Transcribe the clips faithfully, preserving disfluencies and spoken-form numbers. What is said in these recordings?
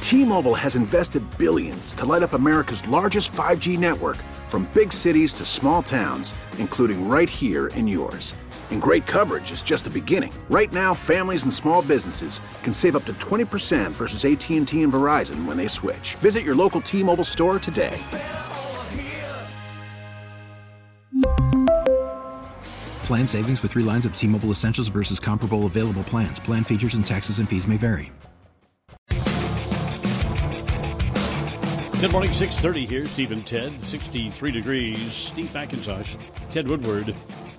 T-Mobile has invested billions to light up America's largest five G network, from big cities to small towns, including right here in yours. And great coverage is just the beginning. Right now, families and small businesses can save up to twenty percent versus A T and T and Verizon when they switch. Visit your local T-Mobile store today. Plan savings with three lines of T-Mobile Essentials versus comparable available plans. Plan features and taxes and fees may vary. Good morning, six thirty here. Steve and Ted, sixty-three degrees. Steve McIntosh, Ted Woodward.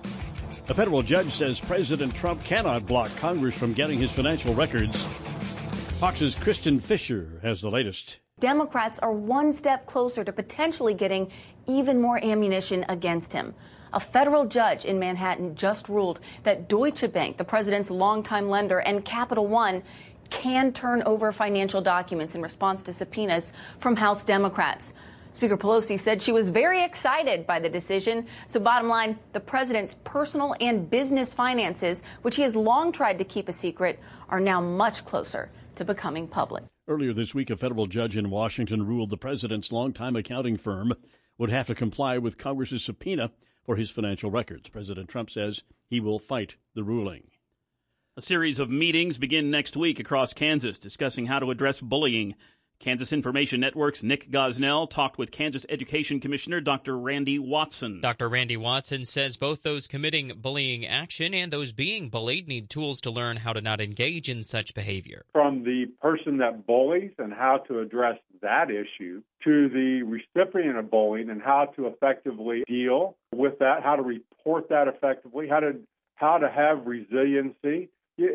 A federal judge says President Trump cannot block Congress from getting his financial records. Fox's Kristen Fisher has the latest. Democrats are one step closer to potentially getting even more ammunition against him. A federal judge in Manhattan just ruled that Deutsche Bank, the president's longtime lender, and Capital One can turn over financial documents in response to subpoenas from House Democrats. Speaker Pelosi said she was very excited by the decision. So bottom line, the president's personal and business finances, which he has long tried to keep a secret, are now much closer to becoming public. Earlier this week, a federal judge in Washington ruled the president's longtime accounting firm would have to comply with Congress's subpoena for his financial records. President Trump says he will fight the ruling. A series of meetings begin next week across Kansas discussing how to address bullying. Kansas Information Network's Nick Gosnell talked with Kansas Education Commissioner Doctor Randy Watson. Doctor Randy Watson says both those committing bullying action and those being bullied need tools to learn how to not engage in such behavior. From the person that bullies and how to address that issue to the recipient of bullying and how to effectively deal with that, how to report that effectively, how to how to have resiliency.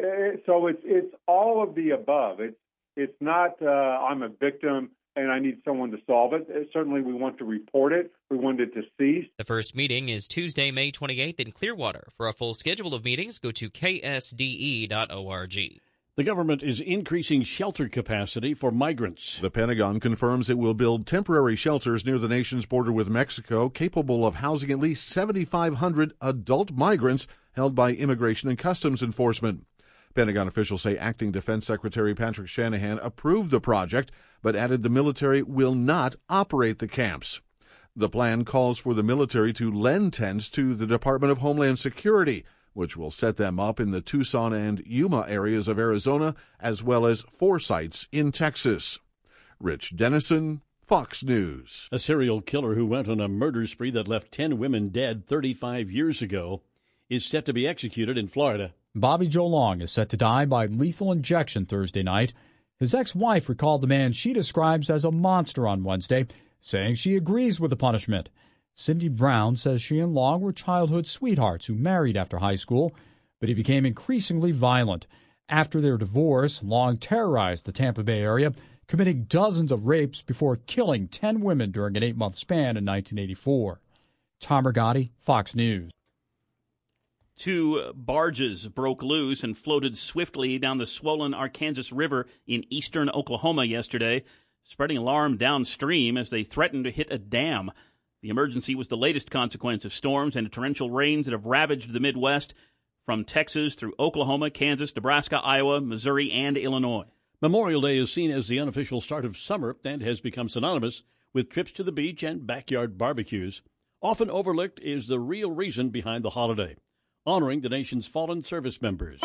So it's it's all of the above. It's It's not, uh, I'm a victim and I need someone to solve it. Certainly we want to report it. We want it to cease. The first meeting is Tuesday, May twenty-eighth in Clearwater. For a full schedule of meetings, go to k s d e dot org. The government is increasing shelter capacity for migrants. The Pentagon confirms it will build temporary shelters near the nation's border with Mexico, capable of housing at least seventy-five hundred adult migrants held by Immigration and Customs Enforcement. Pentagon officials say Acting Defense Secretary Patrick Shanahan approved the project, but added the military will not operate the camps. The plan calls for the military to lend tents to the Department of Homeland Security, which will set them up in the Tucson and Yuma areas of Arizona, as well as four sites in Texas. Rich Dennison, Fox News. A serial killer who went on a murder spree that left ten women dead thirty-five years ago is set to be executed in Florida. Bobby Joe Long is set to die by lethal injection Thursday night. His ex-wife recalled the man she describes as a monster on Wednesday, saying she agrees with the punishment. Cindy Brown says she and Long were childhood sweethearts who married after high school, but he became increasingly violent. After their divorce, Long terrorized the Tampa Bay area, committing dozens of rapes before killing ten women during an eight-month span in nineteen eighty-four. Tom Rigotti, Fox News. Two barges broke loose and floated swiftly down the swollen Arkansas River in eastern Oklahoma yesterday, spreading alarm downstream as they threatened to hit a dam. The emergency was the latest consequence of storms and torrential rains that have ravaged the Midwest from Texas through Oklahoma, Kansas, Nebraska, Iowa, Missouri, and Illinois. Memorial Day is seen as the unofficial start of summer and has become synonymous with trips to the beach and backyard barbecues. Often overlooked is the real reason behind the holiday: honoring the nation's fallen service members.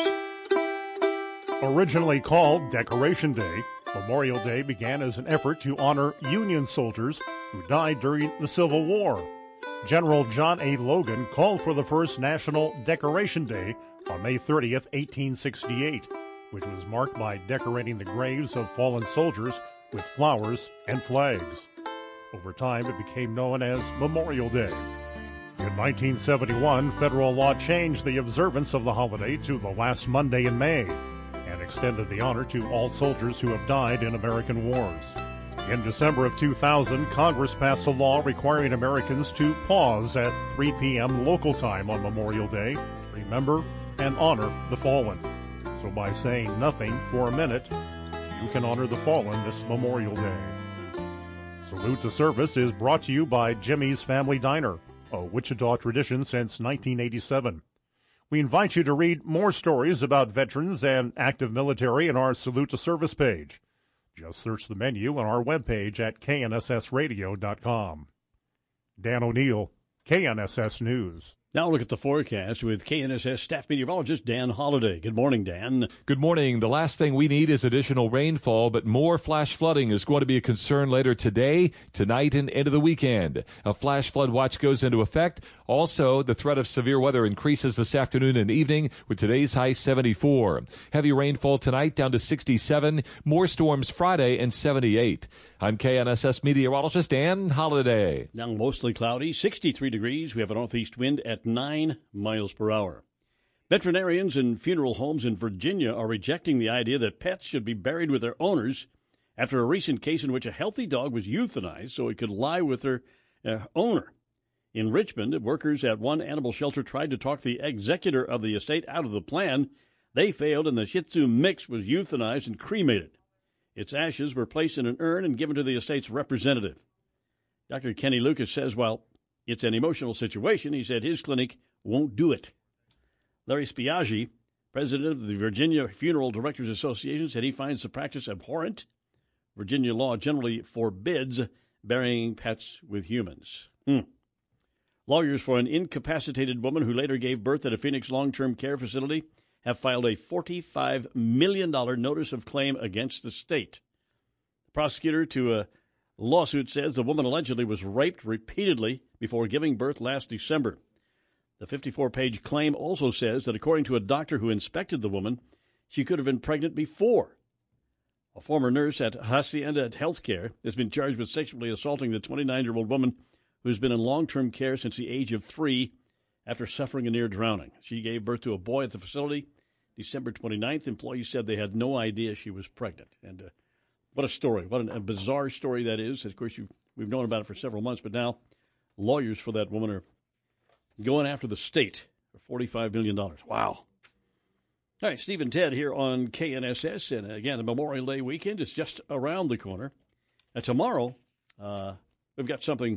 Originally called Decoration Day, Memorial Day began as an effort to honor Union soldiers who died during the Civil War. General John A. Logan called for the first National Decoration Day on May thirtieth, eighteen sixty-eight, which was marked by decorating the graves of fallen soldiers with flowers and flags. Over time, it became known as Memorial Day. In nineteen seventy-one, federal law changed the observance of the holiday to the last Monday in May and extended the honor to all soldiers who have died in American wars. In December of two thousand, Congress passed a law requiring Americans to pause at three p.m. local time on Memorial Day, remember and honor the fallen. So by saying nothing for a minute, you can honor the fallen this Memorial Day. Salute to Service is brought to you by Jimmy's Family Diner, a Wichita tradition since nineteen eighty-seven. We invite you to read more stories about veterans and active military in our Salute to Service page. Just search the menu on our webpage at K N S S radio dot com. Dan O'Neill, K N S S News. Now look at the forecast with K N S S staff meteorologist Dan Holliday. Good morning, Dan. Good morning. The last thing we need is additional rainfall, but more flash flooding is going to be a concern later today, tonight, and into the weekend. A flash flood watch goes into effect. Also, the threat of severe weather increases this afternoon and evening with today's high seventy-four. Heavy rainfall tonight down to sixty-seven. More storms Friday and seventy-eight. I'm K N S S meteorologist Dan Holliday. Now mostly cloudy, sixty-three degrees. We have a northeast wind at nine miles per hour. Veterinarians and funeral homes in Virginia are rejecting the idea that pets should be buried with their owners after a recent case in which a healthy dog was euthanized so it could lie with their uh, owner. In Richmond, workers at one animal shelter tried to talk the executor of the estate out of the plan. They failed, and the Shih Tzu mix was euthanized and cremated. Its ashes were placed in an urn and given to the estate's representative. Doctor Kenny Lucas says, while it's an emotional situation, he said his clinic won't do it. Larry Spiaggi, president of the Virginia Funeral Directors Association, said he finds the practice abhorrent. Virginia law generally forbids burying pets with humans. Hmm. Lawyers for an incapacitated woman who later gave birth at a Phoenix long-term care facility have filed a forty-five million dollars notice of claim against the state. The prosecutor to a lawsuit says the woman allegedly was raped repeatedly before giving birth last December. The fifty-four page claim also says that according to a doctor who inspected the woman, she could have been pregnant before. A former nurse at Hacienda Healthcare has been charged with sexually assaulting the twenty-nine-year-old woman who's been in long-term care since the age of three after suffering a near drowning. She gave birth to a boy at the facility December twenty-ninth. Employees said they had no idea she was pregnant. And uh, what a story. What an, a bizarre story that is. Of course, you've, we've known about it for several months, but now lawyers for that woman are going after the state for forty-five million dollars. Wow. All right, Steve and Ted here on K N S S. And again, the Memorial Day weekend is just around the corner. And tomorrow, uh, we've got something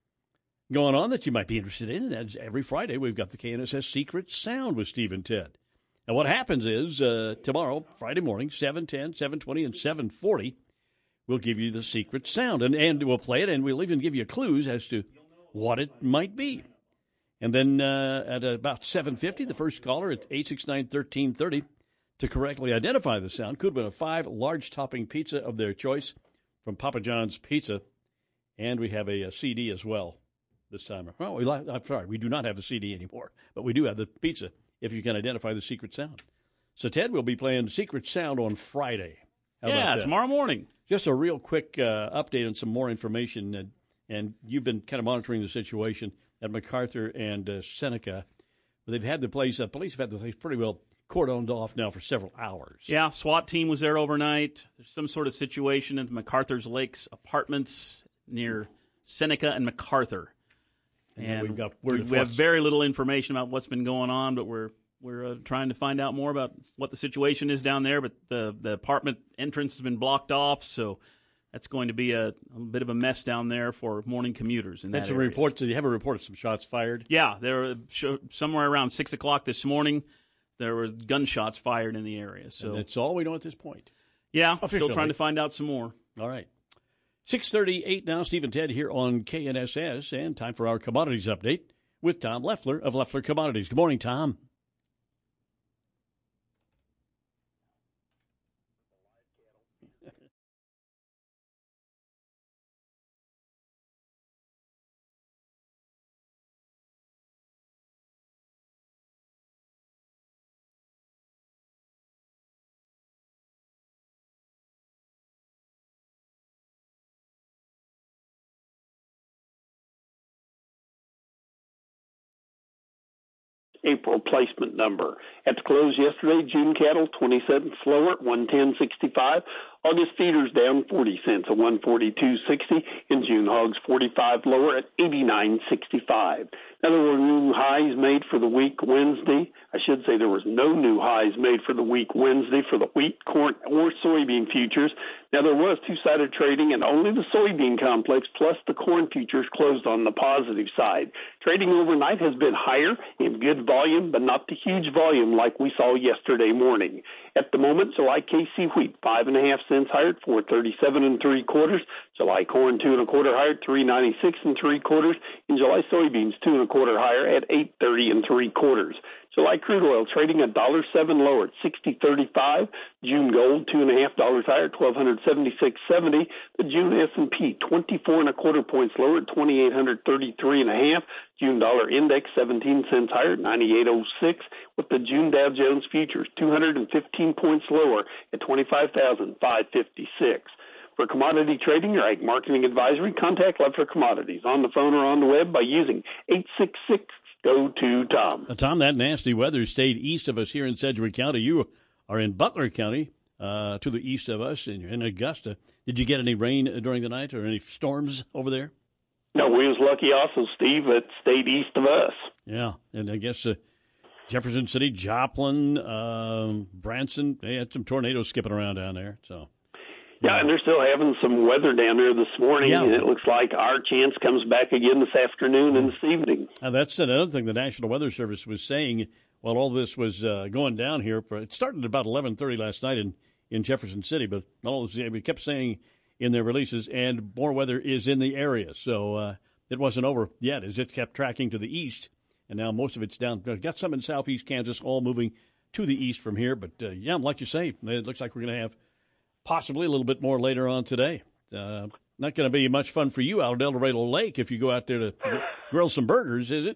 going on that you might be interested in. And as every Friday, we've got the K N S S Secret Sound with Steve and Ted. And what happens is uh, tomorrow, Friday morning, seven ten, seven twenty, and seven forty, we'll give you the secret sound. And, and we'll play it, and we'll even give you clues as to what it might be. And then uh, at about seven fifty, the first caller at eight six nine, one three three zero to correctly identify the sound could win a five large topping pizza of their choice from Papa John's Pizza. And we have a, a C D as well this time. Oh, we, I'm sorry, we do not have the C D anymore, but we do have the pizza if you can identify the secret sound. So, Ted, we'll be playing Secret Sound on Friday. How yeah, tomorrow morning. Just a real quick uh, update on some more information. And, and you've been kind of monitoring the situation at MacArthur and uh, Seneca. They've had the place, uh, police have had the place pretty well cordoned off now for several hours. Yeah, SWAT team was there overnight. There's some sort of situation at the MacArthur's Lakes Apartments near Seneca and MacArthur. And, and we've got we, we have very little information about what's been going on, but we're we're uh, trying to find out more about what the situation is down there. But the the apartment entrance has been blocked off, so that's going to be a, a bit of a mess down there for morning commuters. In that's that a area. report. Did you have a report of some shots fired? Yeah, there were somewhere around six o'clock this morning. There were gunshots fired in the area. So and that's all we know at this point. Yeah, officially. Still trying to find out some more. All right. six thirty-eight now, Steve and Ted here on K N S S, and time for our commodities update with Tom Leffler of Leffler Commodities. Good morning, Tom. April placement number. At the close yesterday, June cattle twenty cents lower at one ten sixty-five. August feeders down forty cents at one forty-two sixty. And June hogs forty-five lower at eighty-nine sixty-five. Now, there were new highs made for the week Wednesday. I should say there was no new highs made for the week Wednesday for the wheat, corn, or soybean futures. Now, there was two-sided trading, and only the soybean complex plus the corn futures closed on the positive side. Trading overnight has been higher in good volume, but not the huge volume like we saw yesterday morning. At the moment, July K C wheat, five and a half cents higher at four thirty-seven and three quarters. July corn, two and a quarter higher at three ninety-six and three quarters. And July soybeans, two and a quarter higher at eight thirty and three quarters. July crude oil trading a dollar seven lower at sixty thirty-five. June gold, two and a half dollars higher at twelve seventy-six seventy. The June S and P, twenty-four and a quarter points lower at twenty-eight thirty-three and a half. June dollar index, seventeen cents higher at ninety-eight oh six. With the June Dow Jones futures, two hundred fifteen points lower at twenty-five thousand five hundred fifty-six. For commodity trading or ag marketing advisory, contact Leffler Commodities on the phone or on the web by using eight six six go to Tom. Uh, Tom, that nasty weather stayed east of us here in Sedgwick County. You are in Butler County, uh, to the east of us, and you're in Augusta. Did you get any rain during the night or any storms over there? No, we was lucky also, Steve, that stayed east of us. Yeah, and I guess uh, Jefferson City, Joplin, um, Branson, they had some tornadoes skipping around down there. So, yeah, and they're still having some weather down there this morning, yeah. and it looks like our chance comes back again this afternoon and this evening. And that's another thing the National Weather Service was saying while all this was uh, going down here. It started at about eleven thirty last night in, in Jefferson City, but all this, we kept saying in their releases, and more weather is in the area. So uh, it wasn't over yet as it kept tracking to the east, and now most of it's down. We've got some in southeast Kansas, all moving to the east from here. But, uh, yeah, like you say, it looks like we're going to have possibly a little bit more later on today. Uh, not going to be much fun for you out at El Dorado Lake if you go out there to grill some burgers, is it?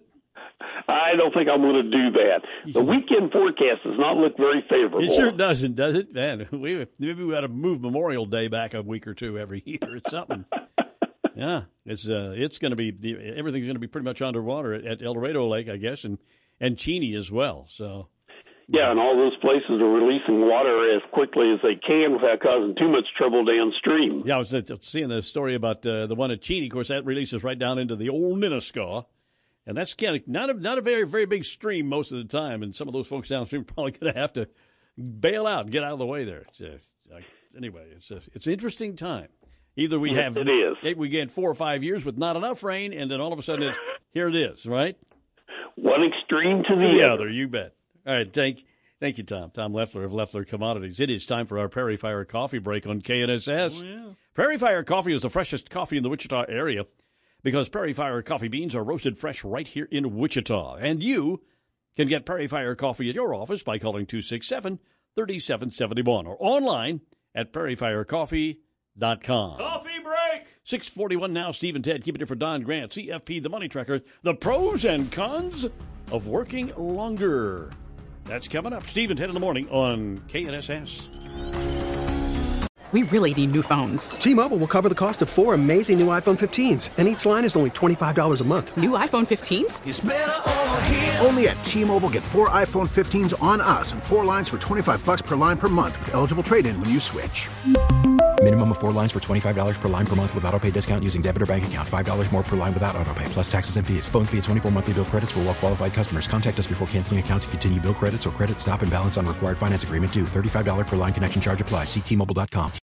I don't think I'm going to do that. The weekend forecast does not look very favorable. It sure doesn't, does it? Man, we, maybe we ought to move Memorial Day back a week or two every year. It's something. Yeah, it's uh, it's going to be everything's going to be pretty much underwater at, at El Dorado Lake, I guess, and and Cheney as well. So. Yeah, and all those places are releasing water as quickly as they can without causing too much trouble downstream. Yeah, I was seeing the story about uh, the one at Cheney. Of course, that releases right down into the old Minnesota. And that's kind of not a, not a very, very big stream most of the time. And some of those folks downstream are probably going to have to bail out and get out of the way there. It's a, anyway, it's a, it's an interesting time. Either we have it is. we get four or five years with not enough rain, and then all of a sudden it's, here it is, right? One extreme to the, the other. other. You bet. All right, thank, thank you, Tom. Tom Leffler of Leffler Commodities. It is time for our Prairie Fire Coffee break on K N S S. Oh, yeah. Prairie Fire Coffee is the freshest coffee in the Wichita area, because Prairie Fire coffee beans are roasted fresh right here in Wichita. And you can get Prairie Fire coffee at your office by calling two six seven, three seven seven one or online at prairie fire coffee dot com. Coffee break! six forty-one now, Steve and Ted, keeping it for Don Grant, C F P, the Money Tracker, the pros and cons of working longer. That's coming up. Steve and Ted in the morning on K N S S. We really need new phones. T-Mobile will cover the cost of four amazing new iPhone fifteens, and each line is only twenty-five dollars a month. New iPhone fifteens? It's better over here. Only at T-Mobile, get four iPhone fifteens on us and four lines for twenty-five bucks per line per month with eligible trade-in when you switch. Minimum of four lines for twenty-five dollars per line per month with autopay discount using debit or bank account. five dollars more per line without autopay, plus taxes and fees. Phone fee at twenty-four monthly bill credits for well-qualified customers. Contact us before canceling account to continue bill credits or credit stop and balance on required finance agreement due. thirty-five dollars per line connection charge applies. See T Mobile dot com.